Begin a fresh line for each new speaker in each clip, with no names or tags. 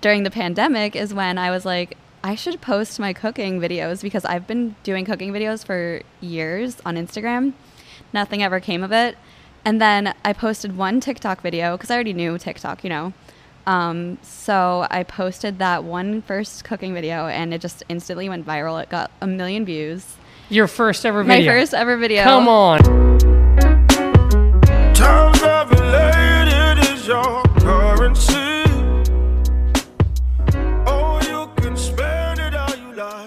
during the pandemic is when I was like, I should post my cooking videos because I've been doing cooking videos for years on Instagram. Nothing ever came of it. And then I posted one TikTok video because I already knew TikTok, you know. So I posted that one first cooking video and it just instantly went viral. It got 1 million views.
Your first ever video?
My first ever video.
Come on.
Times I've related is your currency. Oh, you can spend it how you like.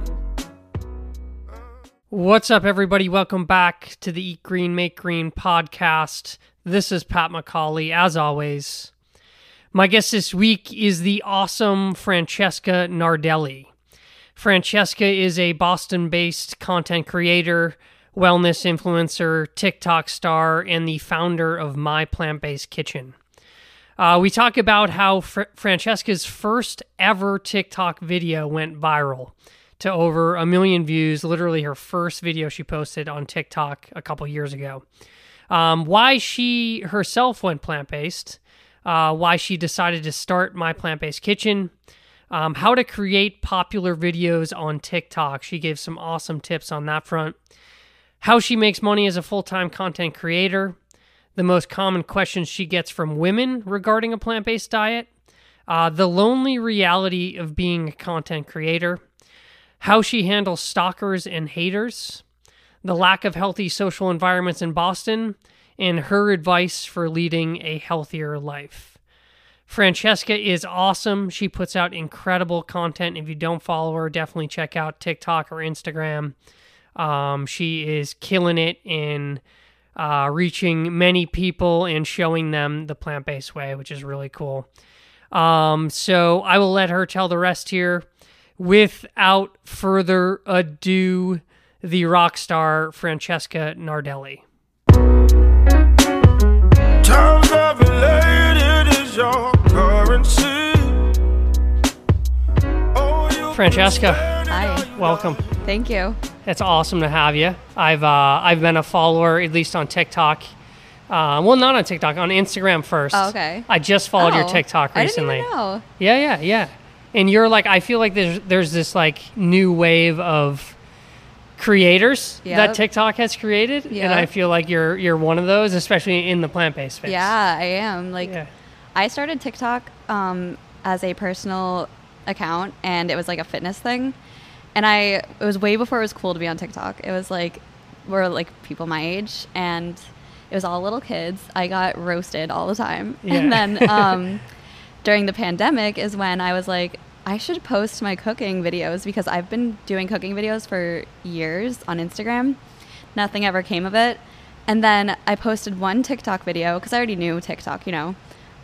What's up, everybody? Welcome back to the Eat Green, Make Green podcast. This is Pat McCauley, as always. My guest this week is the awesome Francesca Nardelli. Francesca is a Boston-based content creator, wellness influencer, TikTok star, and the founder of My Plant-Based Kitchen. We talk about how Francesca's first ever TikTok video went viral to over 1 million views, literally her first video she posted on TikTok a couple years ago. Why she herself went plant-based, why she decided to start My Plant-Based Kitchen, how to create popular videos on TikTok. She gave some awesome tips on that front. How she makes money as a full-time content creator, the most common questions she gets from women regarding a plant-based diet, the lonely reality of being a content creator, how she handles stalkers and haters, the lack of healthy social environments in Boston, and her advice for leading a healthier life. Francesca is awesome. She puts out incredible content. If you don't follow her, definitely check out TikTok or Instagram. She is killing it in reaching many people and showing them the plant-based way, which is really cool. So I will let her tell the rest here. Without further ado, the rock star Francesca Nardelli.
Times I've related is your currency. Oh, you
Francesca,
Hi.
welcome.
Thank you.
It's awesome to have you. I've been a follower, at least on TikTok. Well, not on TikTok, on Instagram first.
Oh, okay.
I just followed your TikTok recently.
I didn't even know.
Yeah. And you're like, I feel like there's this like new wave of creators that TikTok has created, and I feel like you're one of those, especially in the plant-based space.
Yeah, I am. I started TikTok as a personal account, and it was like a fitness thing. And it was way before it was cool to be on TikTok. It was like, we're like people my age, and it was all little kids. I got roasted all the time.
Yeah.
And then during the pandemic is when I was like, I should post my cooking videos because I've been doing cooking videos for years on Instagram. Nothing ever came of it. And then I posted one TikTok video because I already knew TikTok, you know.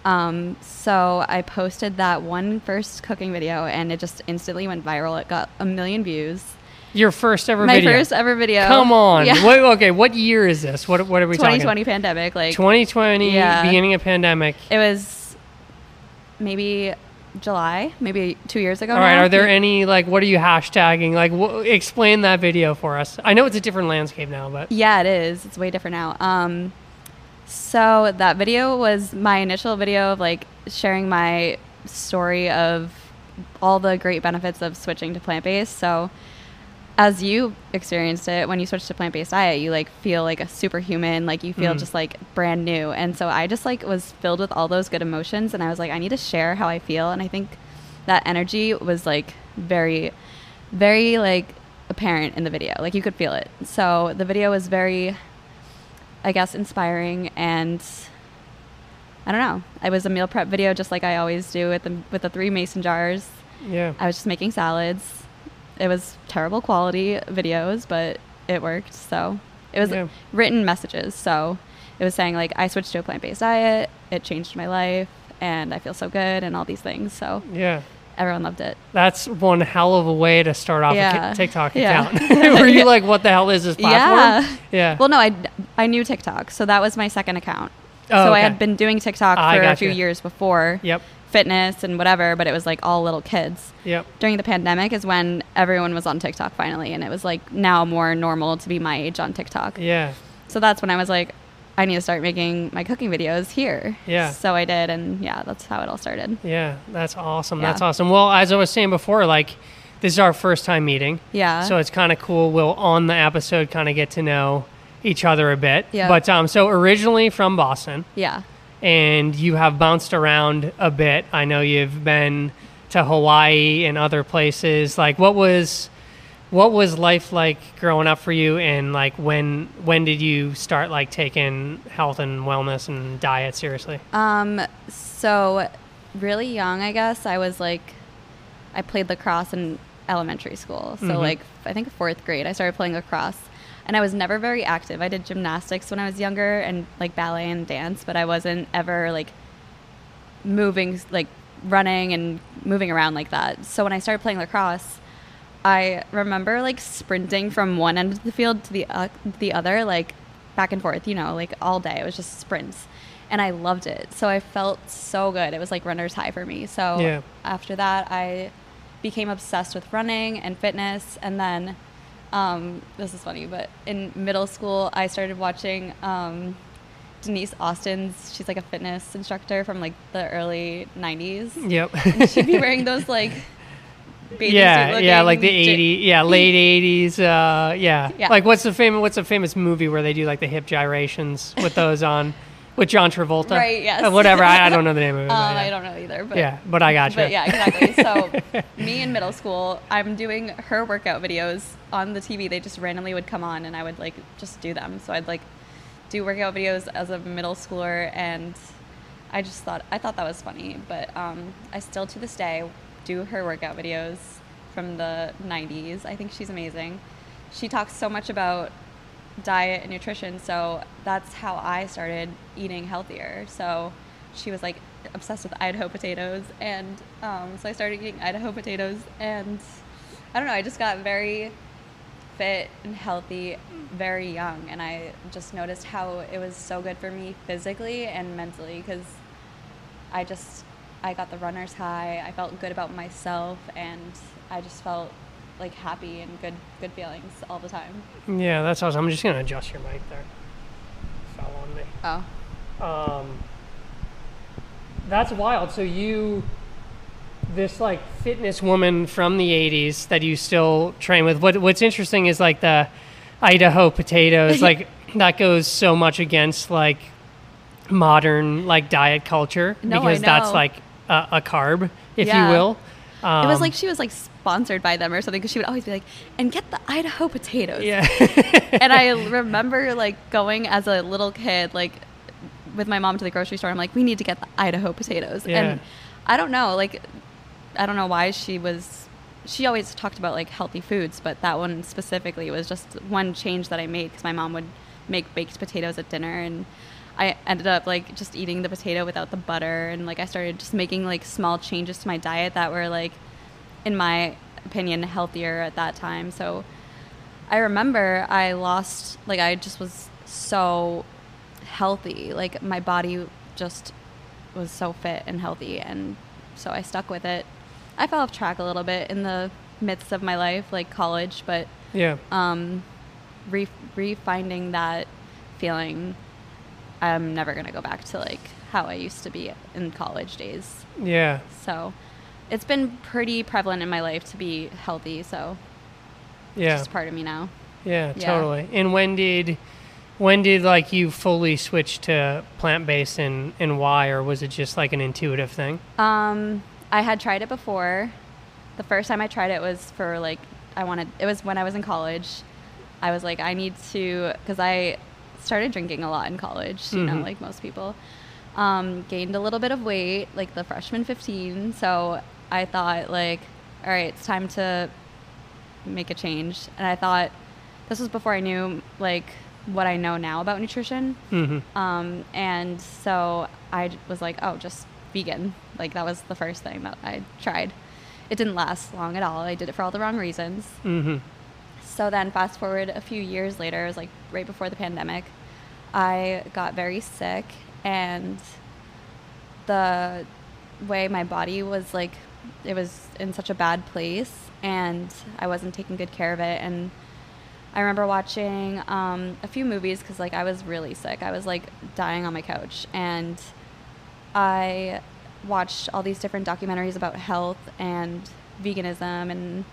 So I posted that one first cooking video and it just instantly went viral. It got 1 million views.
Your first ever
My
video?
My first ever video.
Come on.
Yeah.
Wait, okay, what year is this? What are we talking?
2020 pandemic.
2020, beginning of pandemic.
It was maybe July, maybe 2 years ago.
All right, are there any, what are you hashtagging? Explain that video for us. I know it's a different landscape now, but...
Yeah, it is. It's way different now. So that video was my initial video of, sharing my story of all the great benefits of switching to plant-based. So as you experienced it, when you switch to plant-based diet, you, feel like a superhuman. You feel just, brand new. And so I just, was filled with all those good emotions. And I was like, I need to share how I feel. And I think that energy was, very, very, apparent in the video. You could feel it. So the video was very, I guess, inspiring. And I don't know. It was a meal prep video just like I always do with the 3 mason jars.
Yeah.
I was just making salads. It was terrible quality videos, but it worked. So it was written messages. So it was saying I switched to a plant-based diet. It changed my life and I feel so good and all these things. So everyone loved it.
That's one hell of a way to start off a TikTok account.
Yeah.
Were you what the hell is this platform? Yeah.
Well, no, I knew TikTok. So that was my second account.
Oh,
so
okay.
I had been doing TikTok for a few years before.
Yep.
Fitness and whatever, but it was all little kids.
Yep.
During the pandemic is when everyone was on TikTok finally, and it was now more normal to be my age on TikTok.
Yeah.
So that's when I was like, I need to start making my cooking videos here.
Yeah.
So I did, and yeah, that's how it all started.
Yeah, that's awesome.
Yeah.
That's awesome. Well, as I was saying before, like, this is our first time meeting.
Yeah.
So it's kind of cool. We'll, on the episode, kind of get to know each other a bit.
Yeah.
But so originally from Boston,
Yeah.
and you have bounced around a bit. I know you've been to Hawaii and other places. Like, what was life like growing up for you, and like when did you start like taking health and wellness and diet seriously?
So really young, I guess. I was like, I played lacrosse in elementary school. So like, I think 4th grade, I started playing lacrosse, and I was never very active. I did gymnastics when I was younger and like ballet and dance, but I wasn't ever like moving, like running and moving around like that. So when I started playing lacrosse, I remember like sprinting from one end of the field to the other, like back and forth, you know, like all day. It was just sprints, and I loved it. So I felt so good. It was like runner's high for me. So after that, I became obsessed with running and fitness. And then this is funny, but in middle school, I started watching Denise Austin's. She's like a fitness instructor from like the early 90s.
Yep.
And she'd be wearing those like bathing suit
like the late 80s.
Yeah.
Like what's a famous movie where they do like the hip gyrations with those on, with John Travolta?
Right. Yes.
Whatever. I don't know the name of it.
I don't know either. But
but I got you.
But yeah, exactly. So me in middle school, I'm doing her workout videos on the TV. They just randomly would come on, and I would like just do them. So I'd like do workout videos as a middle schooler, and I thought that was funny. But I still to this day do her workout videos from the 90s. I think she's amazing. She talks so much about diet and nutrition, so that's how I started eating healthier. So she was like obsessed with Idaho potatoes, and so I started eating Idaho potatoes, and I don't know, I just got very fit and healthy very young, and I just noticed how it was so good for me physically and mentally, because I got the runner's high. I felt good about myself, and I just felt like happy and good feelings all the time.
Yeah, that's awesome. I'm just gonna adjust your mic there. Fell on me.
Oh.
That's wild. So this like fitness woman from the 80s that you still train with. What's interesting is like the Idaho potatoes, like that goes so much against like modern like diet culture, because that's like a carb, if you will.
It was like she was like sponsored by them or something, because she would always be like, and get the Idaho potatoes.
Yeah.
And I remember like going as a little kid, like with my mom to the grocery store. I'm like, we need to get the Idaho potatoes.
Yeah.
And I don't know why she always talked about like healthy foods, but that one specifically was just one change that I made, because my mom would make baked potatoes at dinner, and I ended up like just eating the potato without the butter, and like I started just making like small changes to my diet that were like, in my opinion, healthier at that time. So I remember I just was so healthy, like my body just was so fit and healthy, and so I stuck with it. I fell off track a little bit in the midst of my life, like college, but refinding that feeling, I'm never going to go back to like how I used to be in college days.
Yeah.
So it's been pretty prevalent in my life to be healthy. So it's just part of me now.
Yeah, totally. And when did like you fully switch to plant-based, and why, or was it just like an intuitive thing?
I had tried it before. The first time I tried it was for like, it was when I was in college. I was like, I need to, because I started drinking a lot in college, you know, like most people. Gained a little bit of weight, like the freshman 15. So I thought like, all right, it's time to make a change. And I thought, this was before I knew like what I know now about nutrition. And so I was like, oh, just vegan. Like that was the first thing that I tried. It didn't last long at all. I did it for all the wrong reasons. So then fast forward a few years later, it was like right before the pandemic, I got very sick, and the way my body was like, it was in such a bad place, and I wasn't taking good care of it, and I remember watching a few movies because like I was really sick. I was like dying on my couch, and I watched all these different documentaries about health and veganism and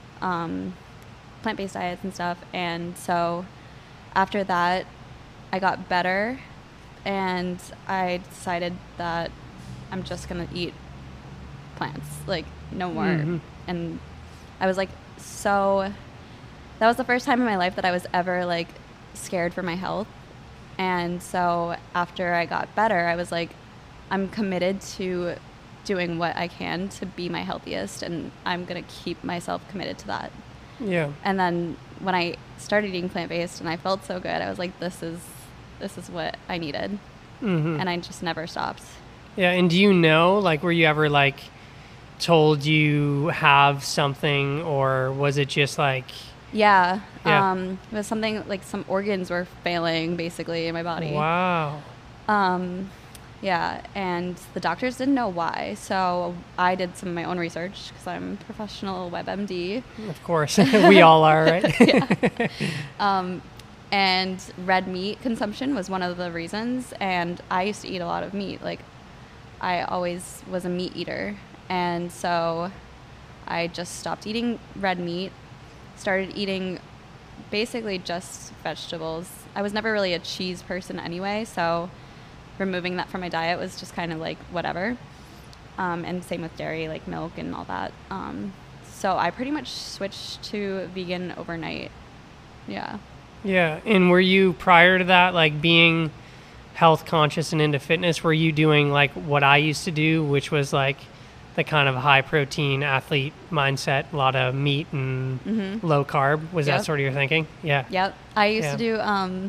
plant-based diets and stuff. And so after that, I got better, and I decided that I'm just gonna eat plants, like no more.
Mm-hmm.
And I was like, so that was the first time in my life that I was ever like scared for my health. And so after I got better, I was like, I'm committed to doing what I can to be my healthiest, and I'm gonna keep myself committed to that.
Yeah.
And then when I started eating plant-based and I felt so good, I was like, this is what I needed.
Mm-hmm.
And I just never stopped.
Yeah. And do you know, like, were you ever like told you have something, or was it just like?
Yeah.
Yeah.
It was something like some organs were failing basically in my body.
Wow.
Yeah, and the doctors didn't know why, so I did some of my own research because I'm a professional WebMD.
Of course, we all are, right?
Yeah. And red meat consumption was one of the reasons, and I used to eat a lot of meat. Like, I always was a meat eater, and so I just stopped eating red meat, started eating basically just vegetables. I was never really a cheese person anyway, so removing that from my diet was just kind of like whatever. And same with dairy, like milk and all that. So I pretty much switched to vegan overnight. Yeah.
Yeah. And were you, prior to that, like being health conscious and into fitness, were you doing like what I used to do, which was like the kind of high protein athlete mindset, a lot of meat and low carb? Was that sort of your thinking? Yeah.
Yep. I used to do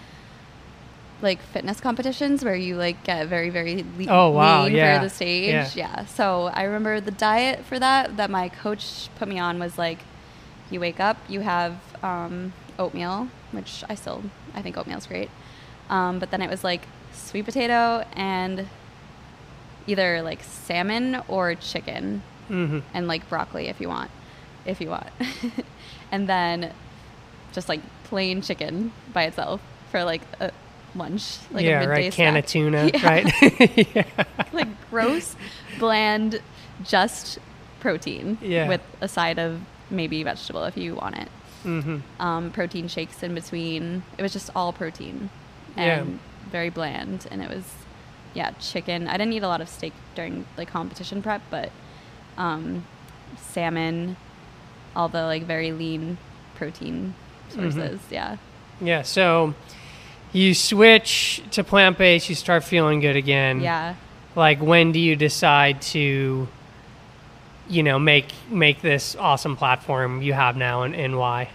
like fitness competitions where you like get very, very lean for the stage. Yeah. So I remember the diet for that my coach put me on was like, you wake up, you have oatmeal, which I think oatmeal's great. But then it was like sweet potato and either like salmon or chicken, and like broccoli if you want. And then just like plain chicken by itself for like a lunch, like a midday
can
snack.
of tuna,
Yeah.
right? Yeah.
Like gross, bland, just protein with a side of maybe vegetable if you want it. Protein shakes in between. It was just all protein and very bland. And it was, chicken. I didn't eat a lot of steak during like competition prep, but salmon, all the like very lean protein sources.
Yeah. So you switch to plant-based, you start feeling good again.
Yeah.
Like, when do you decide to, make this awesome platform you have now, and why?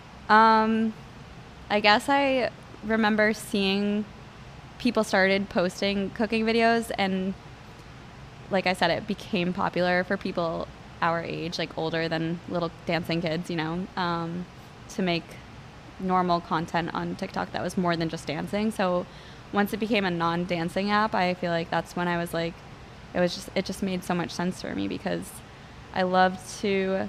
I guess I remember seeing people started posting cooking videos, and like I said, it became popular for people our age, like older than little dancing kids, to make normal content on TikTok that was more than just dancing. So once it became a non-dancing app, I feel like that's when I was like, it just made so much sense for me, because I love to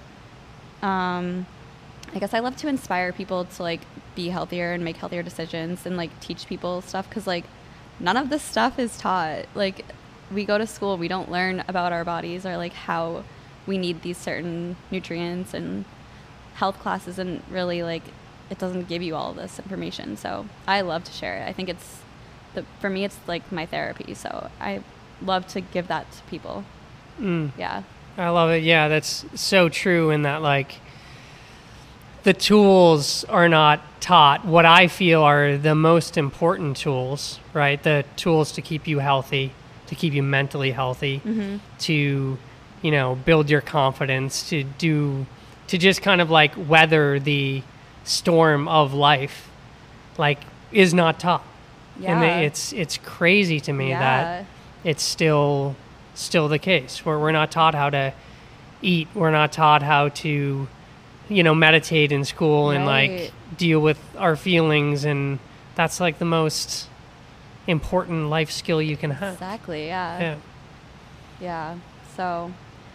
inspire people to like be healthier and make healthier decisions and like teach people stuff, because like none of this stuff is taught. Like, we go to school, we don't learn about our bodies or like how we need these certain nutrients, and health classes and really like it doesn't give you all of this information. So I love to share it. I think for me it's like my therapy, so I love to give that to people. Yeah,
I love it. Yeah, that's so true, in that like the tools are not taught. What I feel are the most important tools, right? The tools to keep you healthy, to keep you mentally healthy, to build your confidence, to just kind of like weather the storm of life, like, is not taught. And it's crazy to me that it's still the case, where we're not taught how to eat, we're not taught how to meditate in school and like deal with our feelings, and that's like the most important life skill you can have.
Exactly.
Yeah.
So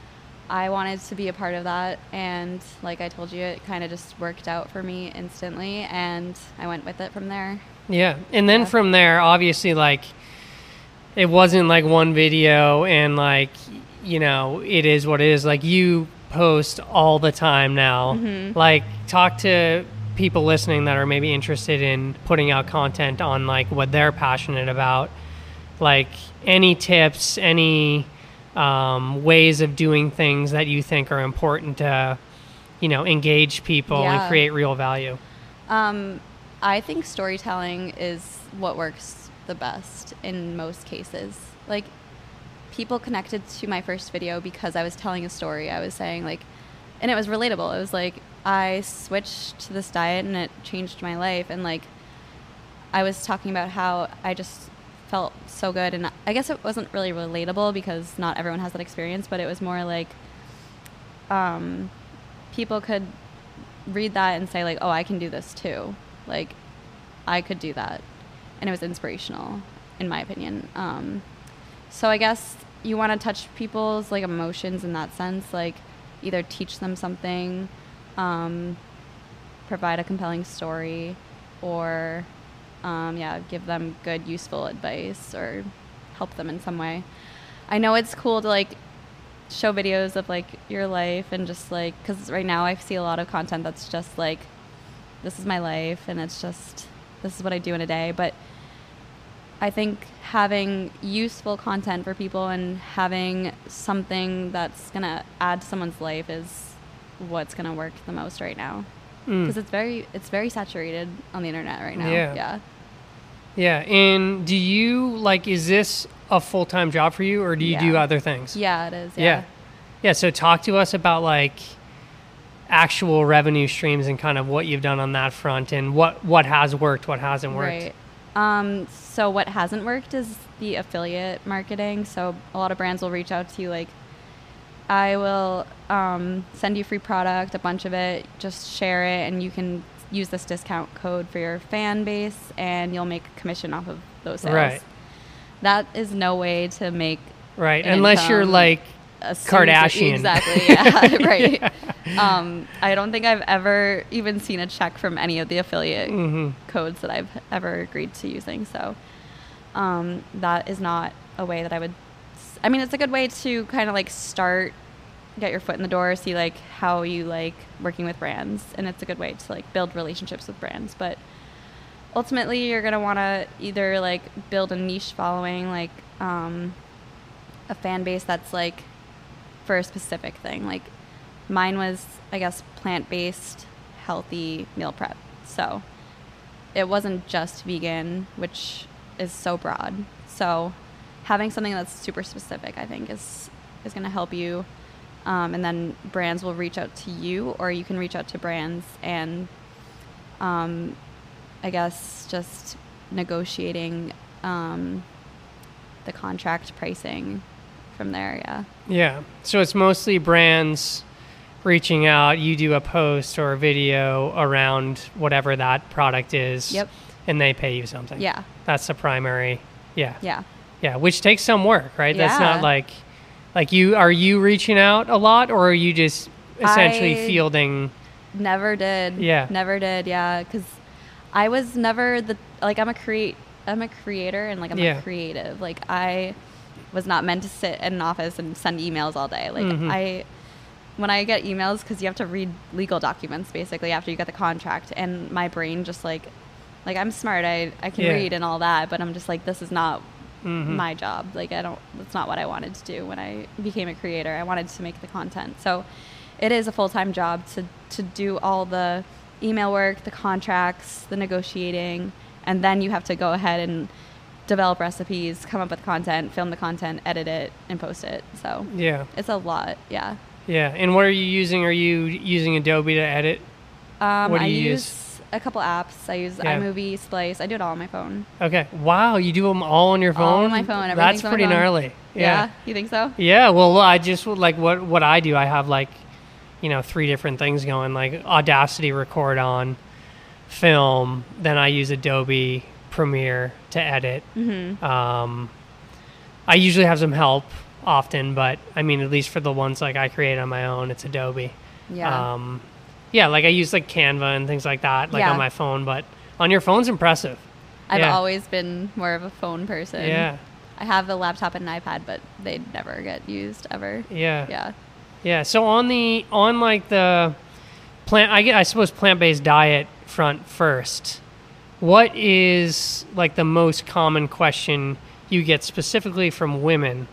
I wanted to be a part of that, and like I told you, it kind of just worked out for me instantly, and I went with it from there.
Yeah. And then from there, obviously, like, it wasn't like one video and like, you know, it is what it is. Like, you post all the time now. Like, talk to people listening that are maybe interested in putting out content on like what they're passionate about. Like, any tips, any ways of doing things that you think are important to, you know, engage people and create real value?
I think storytelling is what works the best in most cases. Like, people connected to my first video because I was telling a story. I was saying, like, and it was relatable. It was like, I switched to this diet and it changed my life. And like, I was talking about how I just felt so good. And I guess it wasn't really relatable because not everyone has that experience, but it was more like, people could read that and say like, oh, I can do this too. Like, I could do that. And it was inspirational, in my opinion. So I guess you want to touch people's like emotions in that sense, like either teach them something, provide a compelling story, or give them good, useful advice or help them in some way. I know it's cool to like show videos of like your life and just like, because right now I see a lot of content that's just like, this is my life and it's just, this is what I do in a day. But I think having useful content for people and having something that's going to add to someone's life is what's going to work the most right now. Because it's very saturated on the internet right now.
Yeah. And do you, like, is this a full-time job for you, or do you do other things?
Yeah, it is.
Yeah. So talk to us about like actual revenue streams and kind of what you've done on that front and what has worked, what hasn't worked.
Right. So what hasn't worked is the affiliate marketing. So a lot of brands will reach out to you like, I will send you free product, a bunch of it, just share it, and you can use this discount code for your fan base, and you'll make a commission off of those sales. Right. That is no way to make
unless you're like a Kardashian.
Exactly, yeah, right. I don't think I've ever even seen a check from any of the affiliate codes that I've ever agreed to using. So that is not a way that I would... I mean, it's a good way to kind of like get your foot in the door, see like how you like working with brands, and it's a good way to like build relationships with brands. But ultimately, you're gonna want to either like build a niche following, like a fan base that's like for a specific thing. Like mine was, I guess, plant-based, healthy meal prep. So it wasn't just vegan, which is so broad. So having something that's super specific, I think, is going to help you. And then brands will reach out to you, or you can reach out to brands, and I guess just negotiating the contract pricing from there.
Yeah. So it's mostly brands reaching out. You do a post or a video around whatever that product is.
Yep.
And they pay you something.
Yeah.
That's the primary. Yeah.
Yeah.
Yeah. Which takes some work, right?
Yeah.
That's not like are you reaching out a lot, or are you just essentially fielding?
Never did.
Yeah.
Never did. Yeah. Cause I was never I'm a creator, and like I'm a creative. Like I was not meant to sit in an office and send emails all day. Like when I get emails, because you have to read legal documents basically after you get the contract, and my brain just like I'm smart, I can read and all that, but I'm just like, this is not my job. Like that's not what I wanted to do when I became a creator. I wanted to make the content. So it is a full-time job to do all the email work, the contracts, the negotiating, and then you have to go ahead and develop recipes, come up with content, film the content, edit it, and post it. So it's a lot. Yeah.
And what are you using? Are you using Adobe to edit? What do you use?
A couple apps. I use iMovie, Splice. I do it all on my phone.
Okay. Wow, you do them all on your phone?
All on my phone.
That's pretty gnarly.
Yeah. You think so?
Yeah. Well, I just like what I do. I have like, 3 different things going. Like Audacity record on, film. Then I use Adobe Premiere to edit. I usually have some help. often, but I mean, at least for the ones like I create on my own, it's Adobe.
Yeah.
Yeah, like I use like Canva and things like that, like
Yeah.
on my phone, but on your phone's impressive.
I've
Yeah.
always been more of a phone person.
Yeah.
I have a laptop and an iPad, but they never get used ever.
Yeah.
Yeah.
Yeah. So on like the I suppose plant-based diet front first, what is like the most common question you get specifically from women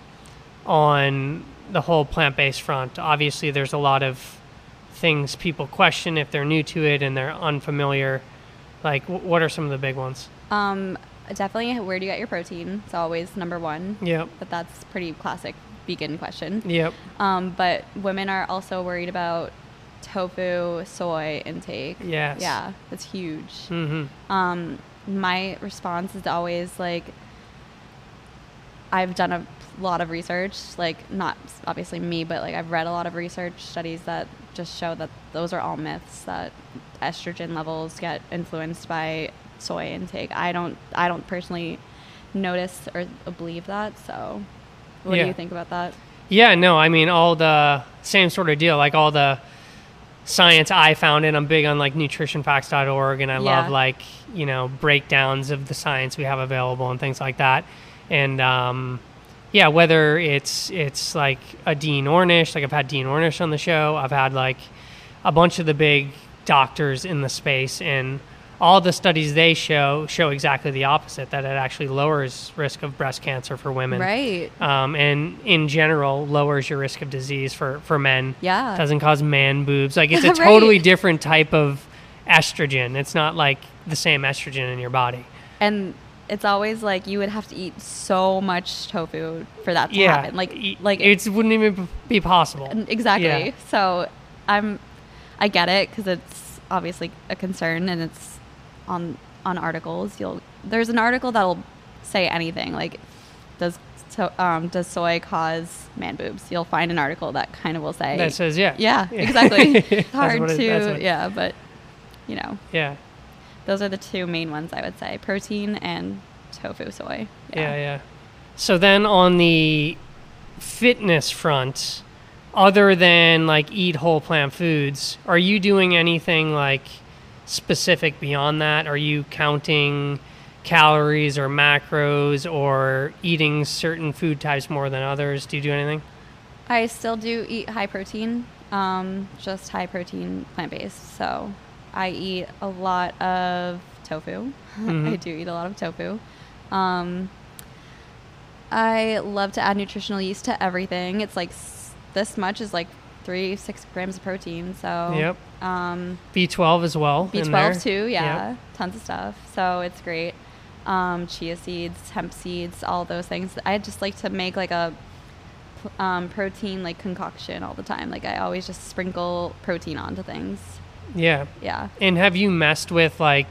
on the whole plant-based front? Obviously, there's a lot of things people question if they're new to it and they're unfamiliar. Like, what are some of the big ones?
Definitely, where do you get your protein? It's always number one.
Yep.
But that's pretty classic vegan question.
Yep.
But women are also worried about tofu, soy intake.
Yes.
Yeah, that's huge.
Mm-hmm.
My response is always like, I've done a lot of research, like not obviously me, but like I've read a lot of research studies that just show that those are all myths, that estrogen levels get influenced by soy intake. I don't personally notice or believe that. So what do you think about that?
Yeah, no, I mean, all the same sort of deal, like all the science I found it. I'm big on like nutritionfacts.org, and I love like, you know, breakdowns of the science we have available and things like that. And yeah, whether it's like a Dean Ornish, like I've had Dean Ornish on the show, I've had like a bunch of the big doctors in the space, and all the studies they show exactly the opposite, that it actually lowers risk of breast cancer for women.
Right.
And in general, lowers your risk of disease for men.
Yeah.
Doesn't cause man boobs. Like, it's a
Right.
totally different type of estrogen. It's not like the same estrogen in your body.
And it's always like you would have to eat so much tofu for that to
Yeah.
happen. Like
it wouldn't even be possible.
exactly.
Yeah.
So I get it, because it's obviously a concern, and it's on articles. There's an article that'll say anything like, does soy cause man boobs? You'll find an article that kind of will say
That says, yeah.
yeah, exactly. It's
That's
hard
what
to yeah, but you know,
Yeah.
those are the two main ones I would say: protein and tofu soy.
Yeah. So then on the fitness front, other than like eat whole plant foods, are you doing anything like specific beyond that? Are you counting calories or macros, or eating certain food types more than others? Do you do anything?
I still do eat high protein, just high protein plant-based. So I eat a lot of tofu.
Mm-hmm.
I do eat a lot of tofu. I love to add nutritional yeast to everything. It's like this much is like 6 grams of protein. So
Yep. B12 as well. in there.
B12 too, yeah.
Yep.
Tons of stuff. So it's great. Chia seeds, hemp seeds, all those things. I just like to make like a protein like concoction all the time. Like I always just sprinkle protein onto things.
Yeah.
Yeah.
And have you messed with like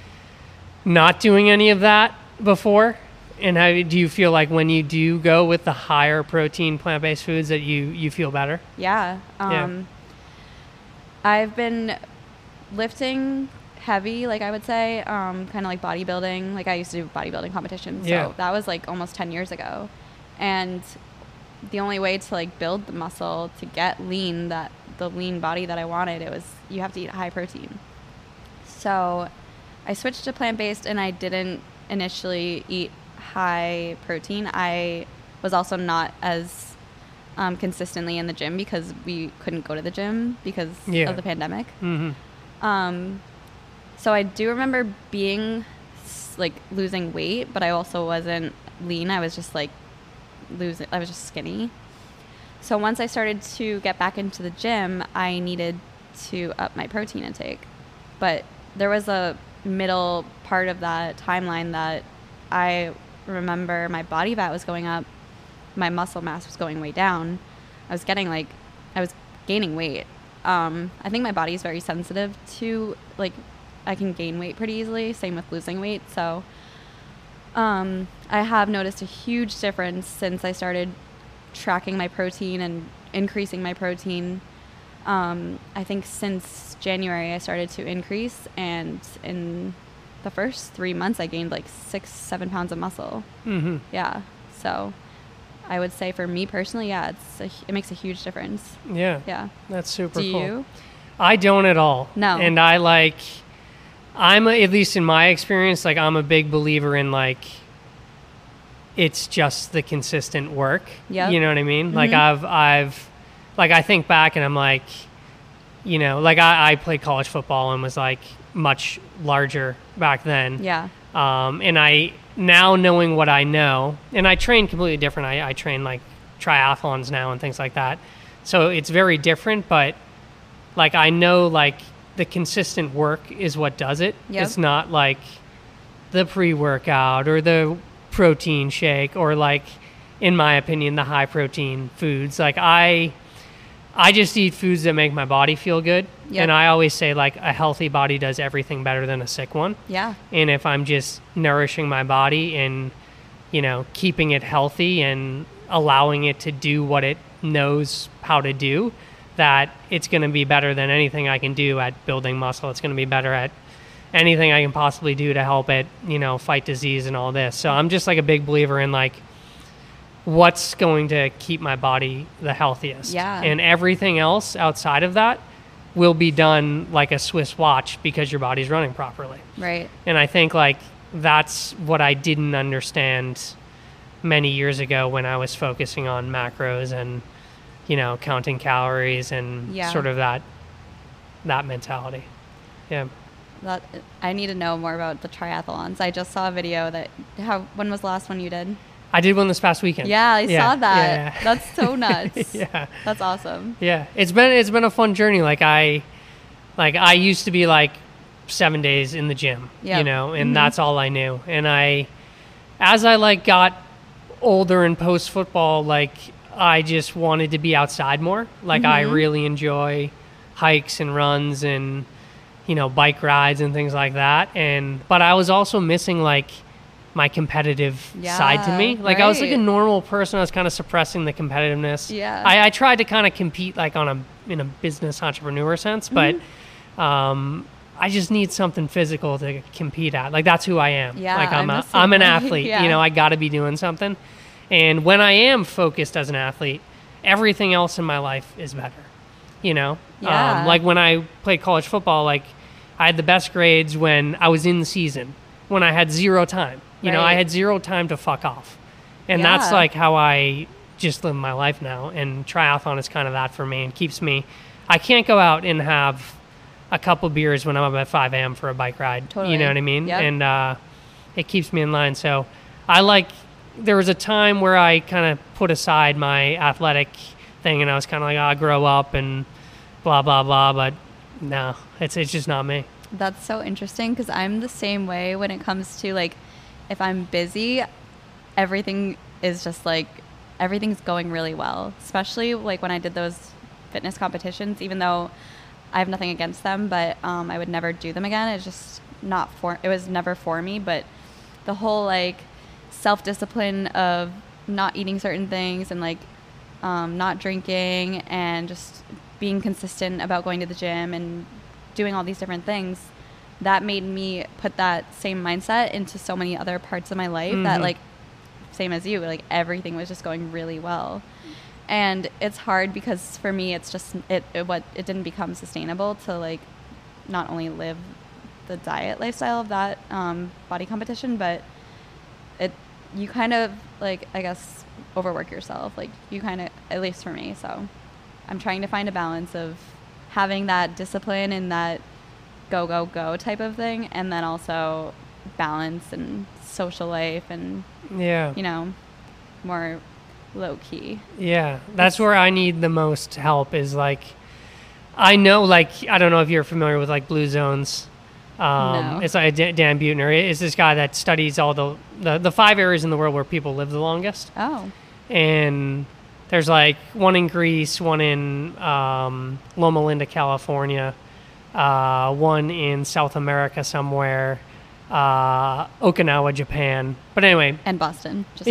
not doing any of that before? And how do you feel like when you do go with the higher protein plant-based foods that you feel better?
Yeah.
Yeah.
I've been lifting heavy, like I would say, kind of like bodybuilding. Like I used to do bodybuilding competitions. So
Yeah.
that was like almost 10 years ago. And the only way to like build the muscle to get lean, the lean body that I wanted, you have to eat high protein. So I switched to plant-based, and I didn't initially eat high protein. I was also not as consistently in the gym because we couldn't go to the gym because
Yeah.
of the pandemic.
Mm-hmm.
So I do remember being like losing weight, but I also wasn't lean. I was just like I was just skinny. So once I started to get back into the gym, I needed to up my protein intake. But there was a middle part of that timeline that I remember my body fat was going up, my muscle mass was going way down. I was gaining weight. I think my body is very sensitive to, like, I can gain weight pretty easily, same with losing weight. So I have noticed a huge difference since I started tracking my protein and increasing my protein. I think since January I started to increase, and in the first 3 months I gained like 6-7 pounds of muscle.
Mm-hmm.
Yeah. So I would say for me personally, yeah, it makes a huge difference.
Yeah.
Yeah.
That's super
Do
cool.
you?
I don't at all.
No.
And at least in my experience, like I'm a big believer in like, it's just the consistent work.
Yep.
You know what I mean?
Mm-hmm.
Like I've like I think back and I'm like, you know, like I played college football and was like much larger back then.
Yeah.
And I now knowing what I know, and I train completely different. I train like triathlons now and things like that. So it's very different, but like I know like the consistent work is what does it.
Yep.
It's not like the pre-workout or the protein shake or like, in my opinion, the high protein foods. Like I just eat foods that make my body feel good.
Yep.
And I always say like a healthy body does everything better than a sick one.
Yeah.
And if I'm just nourishing my body and, you know, keeping it healthy and allowing it to do what it knows how to do, that it's going to be better than anything I can do at building muscle. It's going to be better at anything I can possibly do to help it, you know, fight disease and all this. So I'm just like a big believer in like what's going to keep my body the healthiest.
Yeah.
And everything else outside of that will be done like a Swiss watch because your body's running properly.
Right.
And I think like that's what I didn't understand many years ago when I was focusing on macros and, you know, counting calories and
Yeah.
sort of that mentality. Yeah.
That I need to know more about the triathlons. I just saw a video that when was the last one you did?
I did one this past weekend.
Yeah, I saw that.
Yeah.
That's so nuts.
Yeah.
That's awesome.
Yeah. It's been a fun journey. Like I used to be like 7 days in the gym,
Yep.
you know, and
Mhm.
that's all I knew. And as I like got older and post football, like I just wanted to be outside more. Like I really enjoy hikes and runs and, you know, bike rides and things like that. But I was also missing like my competitive side to me. Like I was like a
right.
normal person. I was kind of suppressing the competitiveness.
Yeah.
I tried to kind of compete like in a business entrepreneur sense, but I just need something physical to compete at. Like that's who I am.
Yeah,
Like
I'm the same
I'm an
way.
athlete.
Yeah.
You know, I got to be doing something. And when I am focused as an athlete, everything else in my life is better. You know,
Yeah.
like when I played college football, like I had the best grades when I was in the season, when I had zero time. You know, I
Right.
had zero time to fuck off. And that's
Yeah.
like how I just live my life now. And triathlon is kind of that for me and keeps me, I can't go out and have a couple beers when I'm up at 5 a.m. for a bike ride.
Totally.
You know what I mean?
Yep.
And it keeps me in line. So there was a time where I kind of put aside my athletic thing and I was kind of like, I'll grow up and blah, blah, blah. But no, it's just not me.
That's so interesting because I'm the same way when it comes to like if I'm busy, everything is just like everything's going really well. Especially like when I did those fitness competitions, even though I have nothing against them, but I would never do them again. It's just it was never for me. But the whole like self-discipline of not eating certain things and like not drinking and just being consistent about going to the gym and doing all these different things, that made me put that same mindset into so many other parts of my life that like same as you, like everything was just going really well. And it's hard because for me it's just it didn't become sustainable to like not only live the diet lifestyle of that body competition, but you kind of like, I guess, overwork yourself. Like you kind of, at least for me. So I'm trying to find a balance of having that discipline and that go type of thing, and then also balance and social life and,
Yeah.
you know, more low key.
Yeah, that's where I need the most help is like, I know, like, I don't know if you're familiar with like Blue Zones.
No.
It's like Dan Buettner is this guy that studies all the 5 areas in the world where people live the longest.
Oh,
And there's like one in Greece, one in Loma Linda, California, one in South America somewhere, Okinawa, Japan. But anyway,
and Boston. Just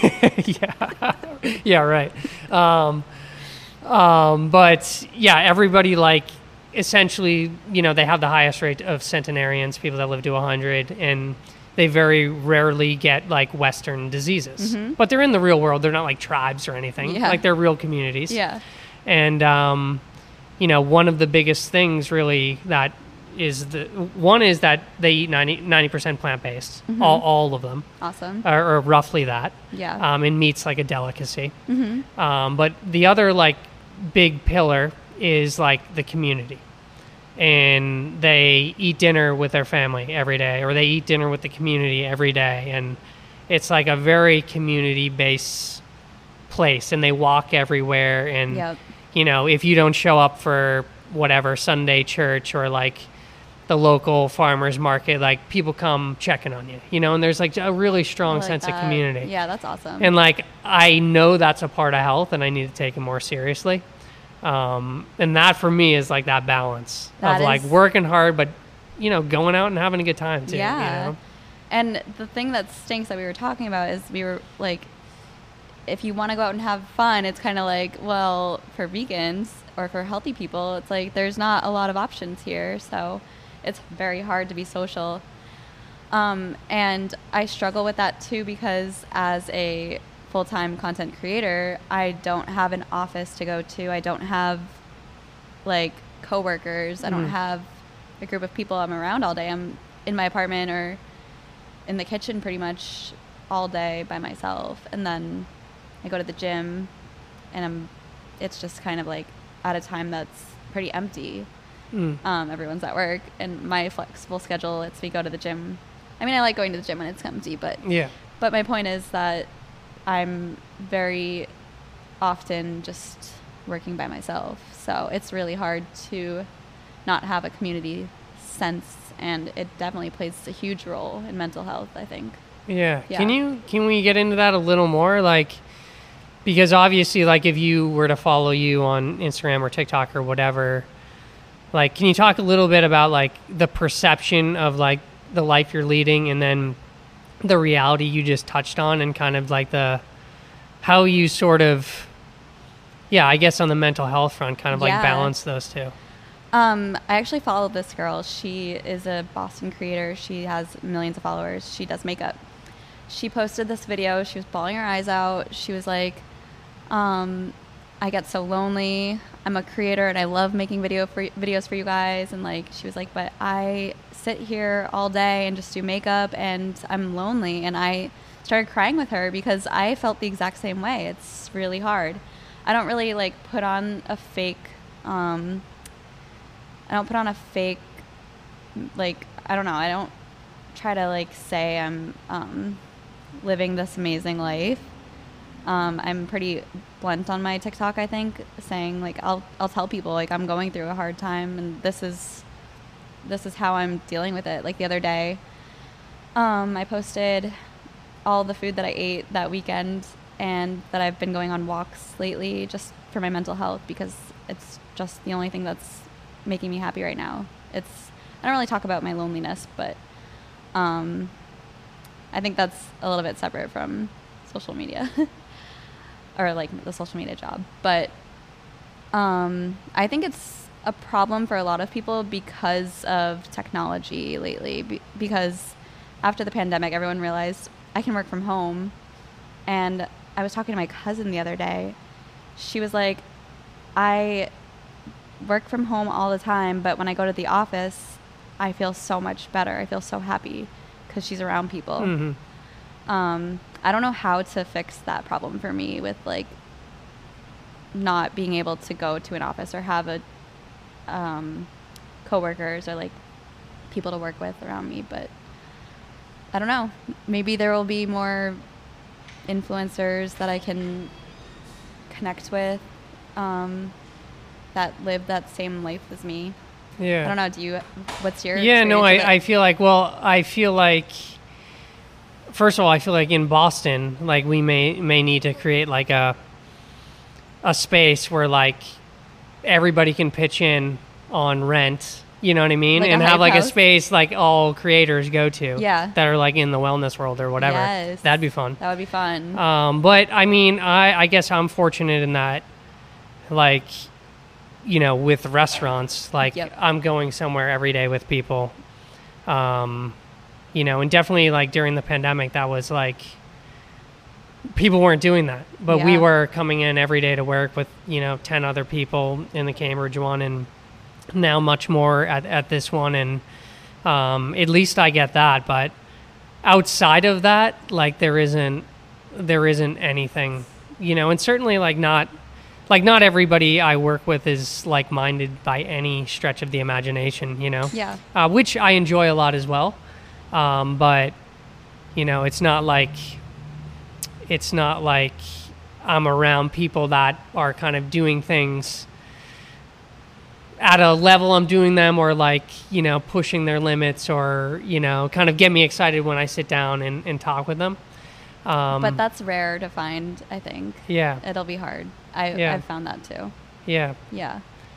yeah, right. But yeah, everybody like essentially, you know, they have the highest rate of centenarians, people that live to 100, and they very rarely get like Western diseases. But they're in the real world. They're not like tribes or anything.
Yeah.
Like they're real communities.
Yeah.
And, you know, one of the biggest things really that is one is that they eat 90% plant-based, all of them.
Awesome.
Or roughly that.
Yeah.
And meat's like a delicacy. But the other like big pillar is like the community. And they eat dinner with their family every day, or they eat dinner with the community every day. And it's like a very community-based place, and they walk everywhere. And,
Yep.
you know, if you don't show up for whatever Sunday church or like the local farmer's market, like people come checking on you, you know, and there's like a really strong
I like
sense of
that.
community.
Yeah, that's awesome.
And like, I know that's a part of health and I need to take it more seriously. And that for me is like that balance
That
of like
is-
working hard, but you know, going out and having a good time too.
Yeah.
You know?
And the thing that stinks that we were talking about is we were like, if you want to go out and have fun, it's kind of like, well, for vegans or for healthy people, it's like there's not a lot of options here. So it's very hard to be social. And I struggle with that too, because as a full-time content creator, I don't have an office to go to. I don't have like coworkers. I don't have a group of people I'm around all day. I'm in my apartment or in the kitchen pretty much all day by myself. And then I go to the gym and it's just kind of like at a time that's pretty empty. Everyone's at work, and my flexible schedule lets me go to the gym. I mean, I like going to the gym when it's empty, but
Yeah.
but my point is that I'm very often just working by myself. So it's really hard to not have a community sense, and it definitely plays a huge role in mental health, I think.
Yeah.
Yeah.
Can we get into that a little more? Like, because obviously, like if you were to follow you on Instagram or TikTok or whatever, like, can you talk a little bit about like the perception of like the life you're leading, and then the reality you just touched on, and kind of like how you sort of, yeah, I guess on the mental health front, kind of like
Yeah.
balance those two.
I actually followed this girl. She is a Boston creator. She has millions of followers. She does makeup. She posted this video. She was bawling her eyes out. She was like, I get so lonely. I'm a creator and I love making videos for you guys. And like, she was like, but I sit here all day and just do makeup and I'm lonely. And I started crying with her because I felt the exact same way. It's really hard. I don't really like put on a fake, like, I don't know. I don't try to like say I'm living this amazing life. I'm pretty blunt on my TikTok, I think, saying like I'll tell people like I'm going through a hard time and this is how I'm dealing with it. Like the other day, I posted all the food that I ate that weekend and that I've been going on walks lately just for my mental health, because it's just the only thing that's making me happy right now. I don't really talk about my loneliness, but I think that's a little bit separate from social media or like the social media job. But I think it's a problem for a lot of people because of technology lately, because after the pandemic, everyone realized I can work from home. And I was talking to my cousin the other day. She was like, I work from home all the time, but when I go to the office, I feel so much better. I feel so happy because she's around people.
Mm-hmm.
I don't know how to fix that problem for me with like not being able to go to an office or have a coworkers or like people to work with around me. But I don't know. Maybe there will be more influencers that I can connect with that live that same life as me.
Yeah.
I don't know. What's your
Yeah, no,
experience with it?
I feel like, first of all, I feel like in Boston, like we may need to create like a space where like everybody can pitch in on rent, you know what I mean?
Like
and
a
have like
hype
a
house?
space like all creators go to.
Yeah.
That are like in the wellness world or whatever.
Yes.
That'd be fun.
That would be fun.
But I mean, I guess I'm fortunate in that, like, you know, with restaurants, like
Yep.
I'm going somewhere every day with people. And definitely like during the pandemic, that was like, people weren't doing that, but we
Yeah.
were coming in every day to work with, 10 other people in the Cambridge one, and now much more at this one. And at least I get that. But outside of that, like there isn't anything, and certainly not everybody I work with is like-minded by any stretch of the imagination,
Yeah.
which I enjoy a lot as well. But it's not like I'm around people that are kind of doing things at a level I'm doing them, or pushing their limits, or, kind of get me excited when I sit down and talk with them.
But that's rare to find, I think.
Yeah.
It'll be hard.
Yeah.
I've found that too.
Yeah.
Yeah.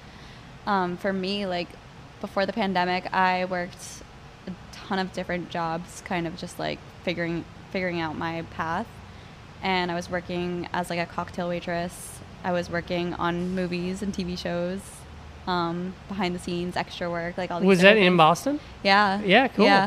For me, like before the pandemic, I worked a ton of different jobs, kind of just like figuring out my path. And I was working as like a cocktail waitress. I was working on movies and TV shows, behind the scenes, extra work, like all these.
Was that
different
in
things.
Boston?
Yeah.
Yeah, cool.
Yeah.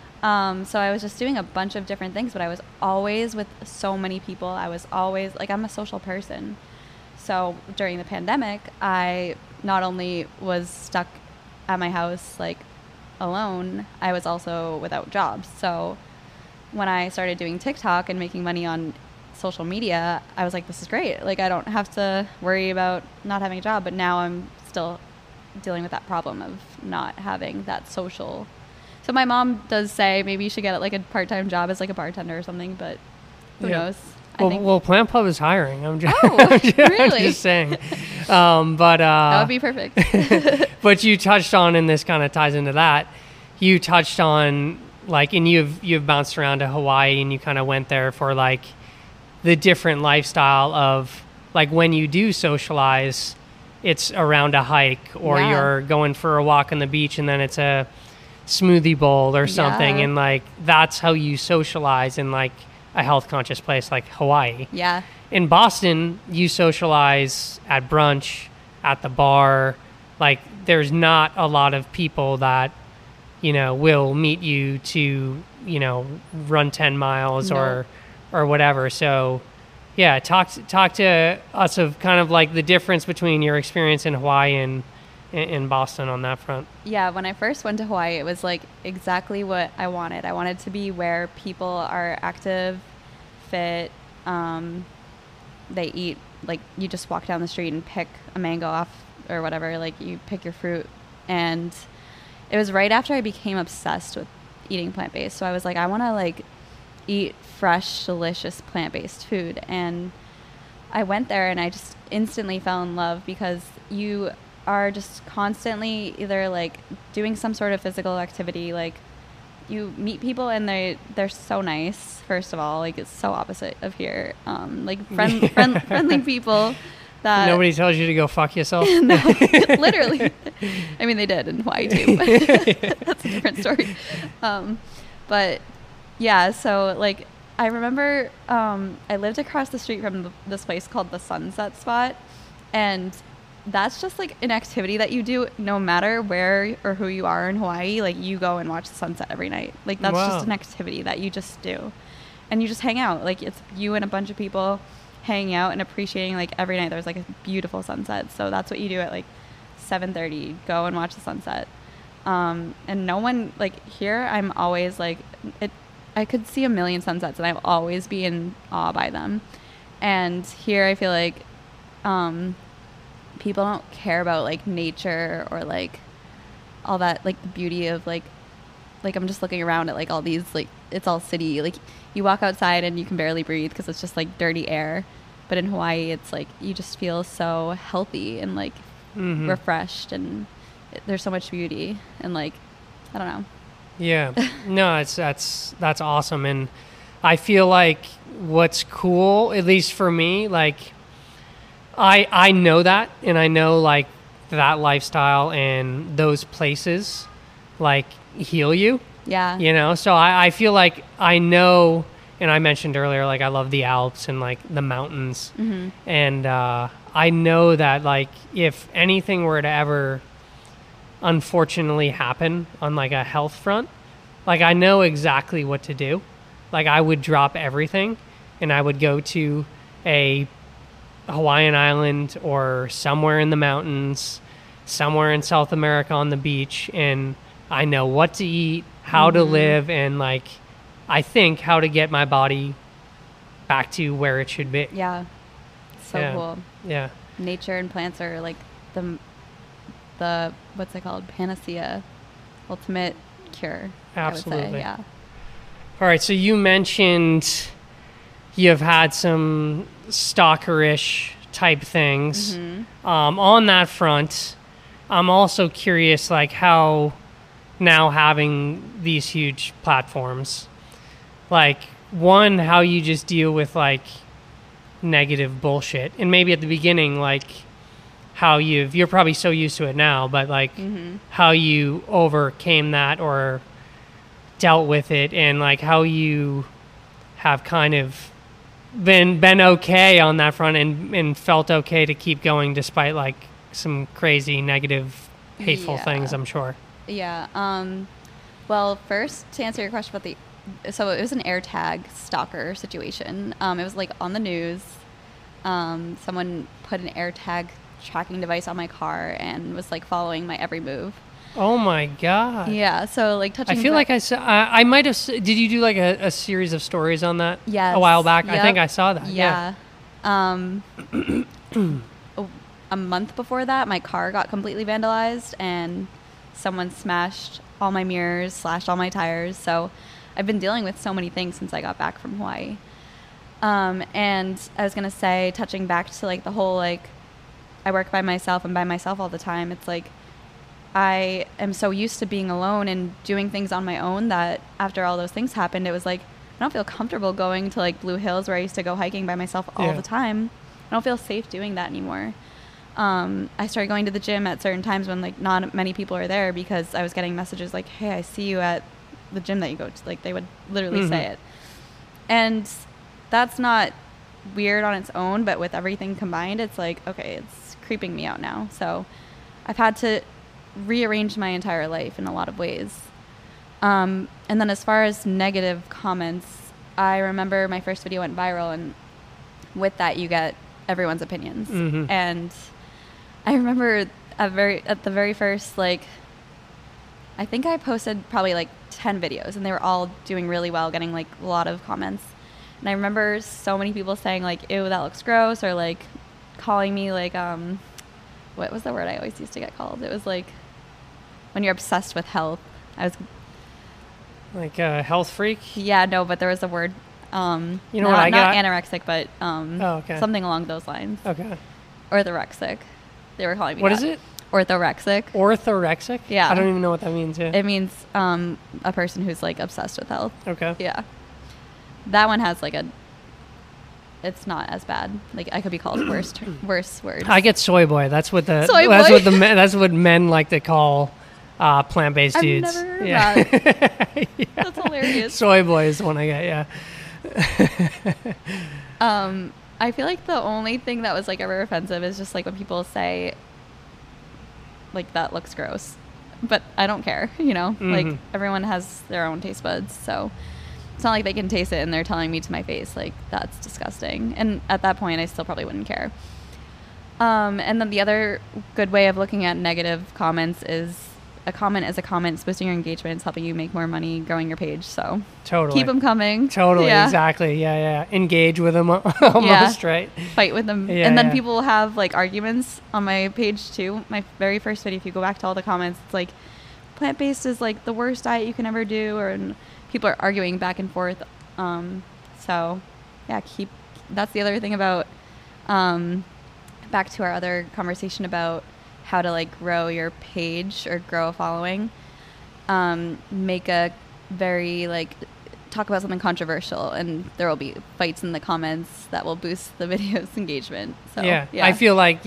So I was just doing a bunch of different things, but I was always with so many people. I was always like, I'm a social person. So during the pandemic, I not only was stuck at my house like alone, I was also without jobs. So when I started doing TikTok and making money on social media, I was like, this is great. Like I don't have to worry about not having a job, but now I'm still dealing with that problem of not having that social. So my mom does say maybe you should get like a part-time job as like a bartender or something, but who
Yeah.
knows?
Well, Plant Pub is hiring. I'm just,
Oh,
I'm
really?
just saying. But
That would be perfect.
but you touched on, and this kind of ties into that. You touched on and you've bounced around to Hawaii, and you kind of went there for like the different lifestyle of like when you do socialize, it's around a hike, or
Yeah.
you're going for a walk on the beach, and then it's a smoothie bowl or something,
Yeah.
and like that's how you socialize in like a health conscious place like Hawaii.
Yeah.
In Boston, you socialize at brunch, at the bar. Like there's not a lot of people that will meet you to run 10 miles
No.
or whatever. So yeah, talk to us of kind of like the difference between your experience in Hawaii and in Boston on that front.
Yeah, when I first went to Hawaii, it was like exactly what I wanted. I wanted to be where people are active, fit. They eat, like you just walk down the street and pick a mango off or whatever, like you pick your fruit. And it was right after I became obsessed with eating plant-based. So I was like, I want to like eat fresh, delicious plant-based food. And I went there and I just instantly fell in love, because you are just constantly either like doing some sort of physical activity. Like you meet people and they're so nice. First of all, like it's so opposite of here. Like friendly people that
Nobody tells you to go fuck yourself.
no, literally. I mean, they did in Hawaii too, but that's a different story. But yeah, so like I remember I lived across the street from this place called the Sunset Spot, and that's just like an activity that you do no matter where or who you are in Hawaii. Like you go and watch the sunset every night. Like that's
Wow.
just an activity that you just do, and you just hang out. Like it's you and a bunch of people hanging out and appreciating, like every night there's like a beautiful sunset. So that's what you do at like 7:30. Go and watch the sunset. And no one, like here, I'm always like I could see a million sunsets and I'll always be in awe by them. And here I feel like people don't care about like nature or like all that, like the beauty of like I'm just looking around at like all these, like it's all city. Like you walk outside and you can barely breathe because it's just like dirty air. But in Hawaii, it's like you just feel so healthy and like refreshed, and there's so much beauty, and like I don't know.
Yeah, no, that's awesome. And I feel like what's cool, at least for me, like I know that, and I know like that lifestyle and those places like heal you,
Yeah.
so I feel like I know. And I mentioned earlier, like I love the Alps and like the mountains, and I know that like if anything were to ever unfortunately happen on like a health front, like I know exactly what to do. Like I would drop everything and I would go to a Hawaiian island or somewhere in the mountains, somewhere in South America on the beach, and I know what to eat, how to live, and like I think how to get my body back to where it should be.
Yeah. So
Yeah.
cool.
Yeah.
Nature and plants are like the what's it called? Panacea. Ultimate cure. I would
Absolutely.
say. Yeah.
All right, so you mentioned you've had some stalkerish type things. On that front, I'm also curious, like how now having these huge platforms, like one, how you just deal with like negative bullshit, and maybe at the beginning, like how you're probably so used to it now, but like how you overcame that or dealt with it, and like how you have kind of been okay on that front and felt okay to keep going despite like some crazy negative hateful
Yeah.
things, I'm sure.
Yeah. Well, first to answer your question about so it was an AirTag stalker situation. It was like on the news. Someone put an AirTag tracking device on my car and was like following my every move.
Oh my god.
Yeah. So like
I
touching.
feel like I saw. I might have. Did you do like a series of stories on that?
Yes.
A while back. I
Yep.
think I saw that.
Yeah. A month before that, my car got completely vandalized and someone smashed all my mirrors, slashed all my tires. So I've been dealing with so many things since I got back from Hawaii. And I was going to say, touching back to like the whole, like, I work by myself and by myself all the time. It's like, I am so used to being alone and doing things on my own that after all those things happened, it was like, I don't feel comfortable going to like Blue Hills where I used to go hiking by myself all
Yeah.
the time. I don't feel safe doing that anymore. I started going to the gym at certain times when like not many people are there because I was getting messages like, hey, I see you at the gym that you go to. Like they would literally say it. And that's not weird on its own, but with everything combined, it's like, okay, it's creeping me out now. So I've had to rearrange my entire life in a lot of ways. And then as far as negative comments, I remember my first video went viral, and with that you get everyone's opinions. And I remember at the very first, like, I think I posted probably like 10 videos and they were all doing really well, getting like a lot of comments. And I remember so many people saying like, ew, that looks gross, or like calling me like, what was the word I always used to get called? It was like when you're obsessed with health. I was
Like a health freak.
Yeah, no, but there was a word.
You know
not,
what I
not
got?
anorexic, but
okay.
something along those lines.
Okay.
Orthorexic. They were calling me
What
that.
is it?
Orthorexic.
Orthorexic?
Yeah.
I don't even know what that means. Yeah.
It means a person who's like obsessed with health.
Okay.
Yeah. That one has like it's not as bad. Like I could be called worse words.
I get soy boy. That's what the
Soy
that's
boy?
what the men, that's what men like to call plant-based
I've
dudes.
never heard
yeah.
that. That's hilarious.
Soy boy is the one I get. Yeah.
I feel like the only thing that was like ever offensive is just like when people say like that looks gross, but I don't care, you know. Like everyone has their own taste buds, so it's not like they can taste it and they're telling me to my face like that's disgusting, and at that point I still probably wouldn't care. And then the other good way of looking at negative comments is a comment is a comment. It's boosting your engagement. It's helping you make more money, growing your page. So
Totally.
keep them coming.
Totally.
Yeah.
Exactly. Yeah. Engage with them almost, right?
Fight with them.
Yeah,
and then
yeah.
people have like arguments on my page too. My very first video, if you go back to all the comments, it's like plant-based is like the worst diet you can ever do, and people are arguing back and forth. So yeah, that's the other thing about back to our other conversation about how to like grow your page or grow a following. Make a very like talk about something controversial, and there will be fights in the comments that will boost the video's engagement. So
yeah. I feel like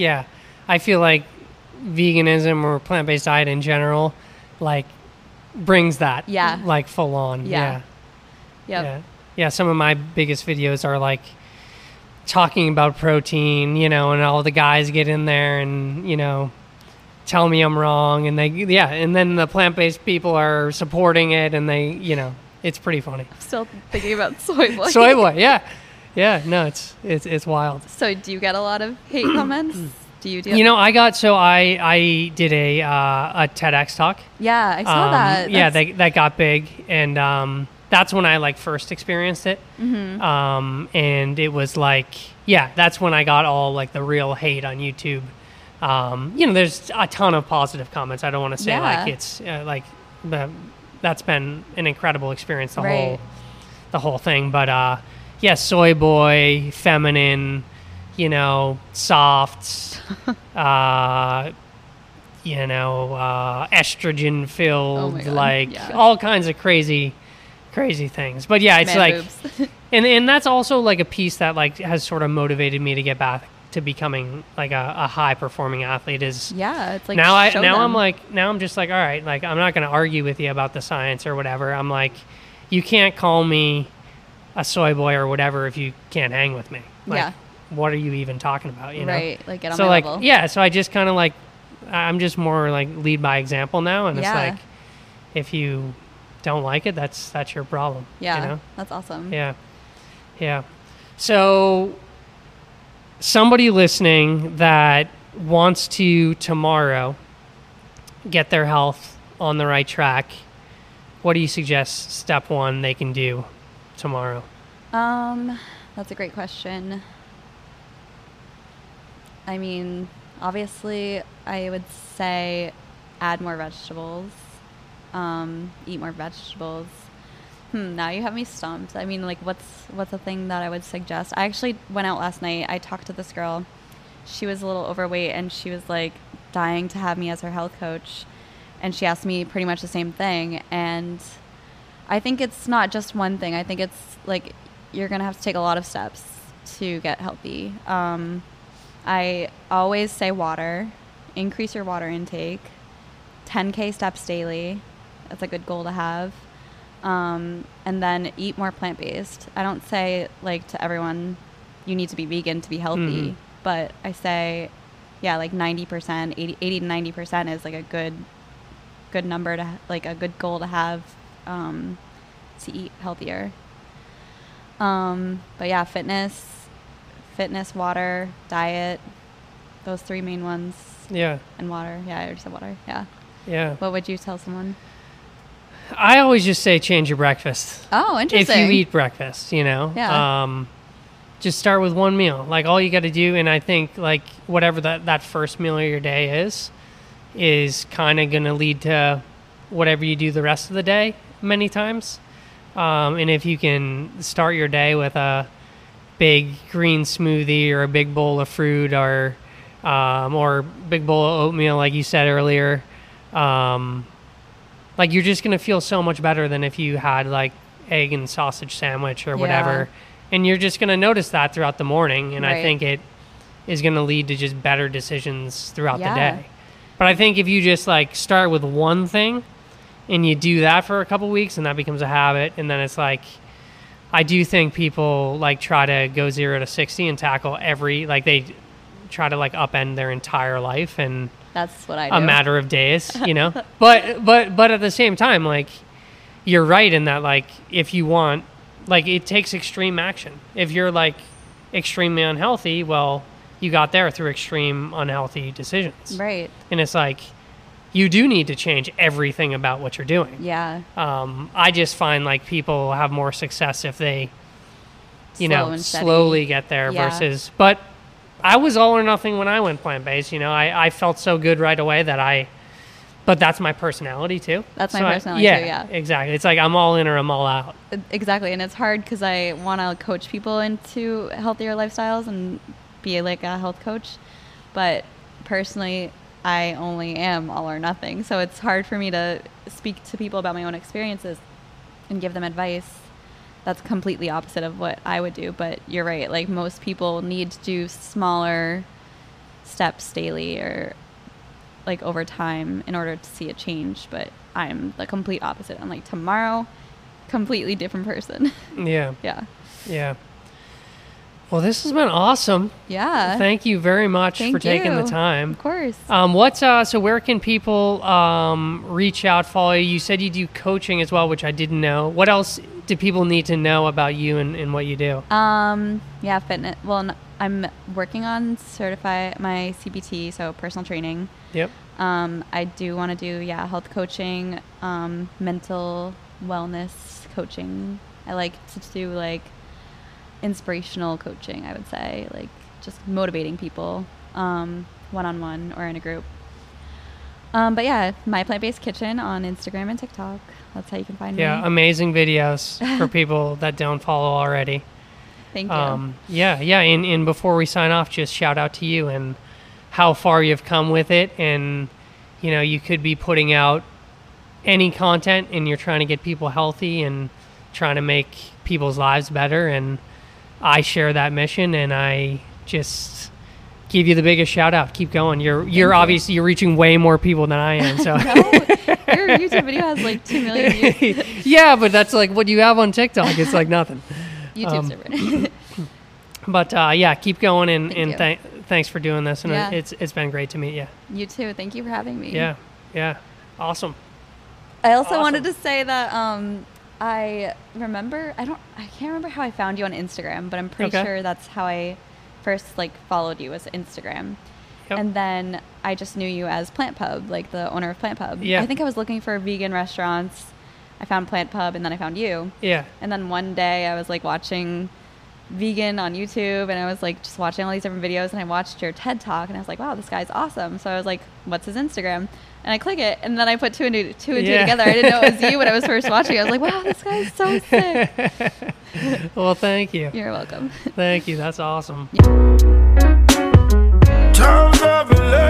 veganism or plant-based diet in general like brings that like full on.
Yep.
Yeah. Some of my biggest videos are like talking about protein, you know, and all the guys get in there and, you know, tell me I'm wrong, and and then the plant-based people are supporting it, and they, it's pretty funny.
I'm still thinking about soy boy.
Soy boy, yeah, no, it's wild.
So do you get a lot of hate comments? Do you do?
I did a TEDx talk.
Yeah, I saw that.
Yeah, that got big, and that's when I like first experienced it.
Mm-hmm.
And it was like, that's when I got all like the real hate on YouTube. There's a ton of positive comments. I don't want to say like it's that's been an incredible experience, the whole thing. But soy boy, feminine, soft, estrogen filled, all kinds of crazy things. But yeah, it's
man
like, and that's also like a piece that like has sort of motivated me to get back to becoming like a high performing athlete. Is
it's like
now I'm just like, all right, like I'm not going to argue with you about the science or whatever. I'm like, you can't call me a soy boy or whatever if you can't hang with me. Like, what are you even talking about?
Right, like get on my level.
So I just kind of like, I'm just more like lead by example now, and it's like, if you don't like it, that's your problem.
That's awesome.
Yeah. So somebody listening that wants to tomorrow get their health on the right track, what do you suggest step one they can do tomorrow?
That's a great question. I mean, obviously I would say add more vegetables, eat more vegetables. Now you have me stumped. I mean, like, what's a thing that I would suggest? I actually went out last night. I talked to this girl. She was a little overweight, and she was, like, dying to have me as her health coach. And she asked me pretty much the same thing. And I think it's not just one thing. I think it's, like, you're going to have to take a lot of steps to get healthy. I always say water. Increase your water intake. 10K steps daily. That's a good goal to have. And then eat more plant-based. I don't say like to everyone you need to be vegan to be healthy, but I say like 90%, 80 to 90% is like a good number to like a good goal to have to eat healthier. But yeah, fitness, water, diet, those three main ones.
Yeah.
And water. Yeah, I already said water. Yeah.
Yeah.
What would you tell someone?
I always just say change your breakfast.
Oh, interesting.
If you eat breakfast,
Yeah.
Just start with one meal. Like all you got to do, and I think like whatever that first meal of your day is kind of going to lead to whatever you do the rest of the day many times. And if you can start your day with a big green smoothie or a big bowl of fruit or big bowl of oatmeal, like you said earlier, like you're just going to feel so much better than if you had like egg and sausage sandwich or whatever. And you're just going to notice that throughout the morning. And I think it is going to lead to just better decisions throughout the day. But I think if you just like start with one thing and you do that for a couple weeks and that becomes a habit, and then it's like, I do think people like try to go 0 to 60 and tackle they try to like upend their entire life, and
that's what I do.
A matter of days, but at the same time, like you're right in that, like if you want, like it takes extreme action. If you're like extremely unhealthy, well, you got there through extreme unhealthy decisions.
Right.
And it's like, you do need to change everything about what you're doing.
Yeah.
I just find like people have more success if they,
slowly
get there versus, but I was all or nothing when I went plant-based. I felt so good right away but that's my personality too.
That's my personality too, yeah.
Exactly. It's like I'm all in or I'm all out.
Exactly. And it's hard because I want to coach people into healthier lifestyles and be like a health coach. But personally, I only am all or nothing. So it's hard for me to speak to people about my own experiences and give them advice that's completely opposite of what I would do. But you're right. Like most people need to do smaller steps daily or like over time in order to see a change. But I'm the complete opposite. I'm like tomorrow, completely different person.
Yeah.
Yeah.
Yeah. Well, this has been awesome.
Yeah.
Thank you very much
Thank
for taking the
you.
time.
Of course.
So where can people reach out, follow you? You said you do coaching as well, which I didn't know. What else do people need to know about you and what you do?
Yeah, fitness. Well, I'm working on my CPT, so personal training.
Yep.
I do want to do, health coaching, mental wellness coaching. I like to do like inspirational coaching, I would say, like just motivating people, one-on-one or in a group. But yeah, My Plant-Based Kitchen on Instagram and TikTok. That's how you can find me.
Yeah, amazing videos for people that don't follow already.
Thank you.
And before we sign off, just shout out to you and how far you've come with it. And, you know, you could be putting out any content and you're trying to get people healthy and trying to make people's lives better. And I share that mission, and I just give you the biggest shout out. Keep going. You're obviously you're reaching way more people than I am. So
No, your YouTube video has like 2 million views.
Yeah, but that's like what you have on TikTok. It's like nothing.
YouTube's different.
But keep going, and
Thank
thanks for doing this, and
Yeah.
it's been great to meet you.
You too. Thank you for having me.
Yeah, awesome.
I also
Awesome.
wanted to say that I can't remember how I found you on Instagram, but I'm pretty
Okay.
sure that's how I first like followed you, was Instagram.
Yep.
And then I just knew you as Plant Pub, like the owner of Plant Pub.
Yeah.
I think I was looking for vegan restaurants. I found Plant Pub, and then I found you.
Yeah.
And then one day I was like watching vegan on YouTube, and I was like just watching all these different videos, and I watched your TED Talk, and I was like, wow, this guy's awesome. So I was like, what's his Instagram? And I click it, and then I put two and two together. I didn't know it was you when I was first watching. I was like, wow, this guy's so sick.
Well, thank you.
You're welcome.
Thank you. That's awesome.
Times I've been late.